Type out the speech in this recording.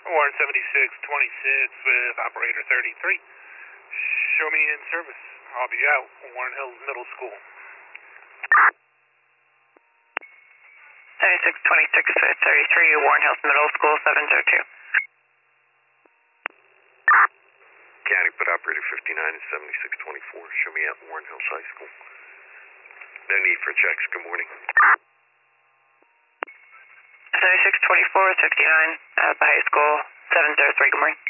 Warren 7626 with operator 33. Show me in service. I'll be out. Warren Hills Middle School. 7626 with 33, Warren Hills Middle School, 702. County, put operator 59 and 7624. Show me out Warren Hills High School. No need for checks. Good morning. 7624 with 59 at the high school, 703. Good morning.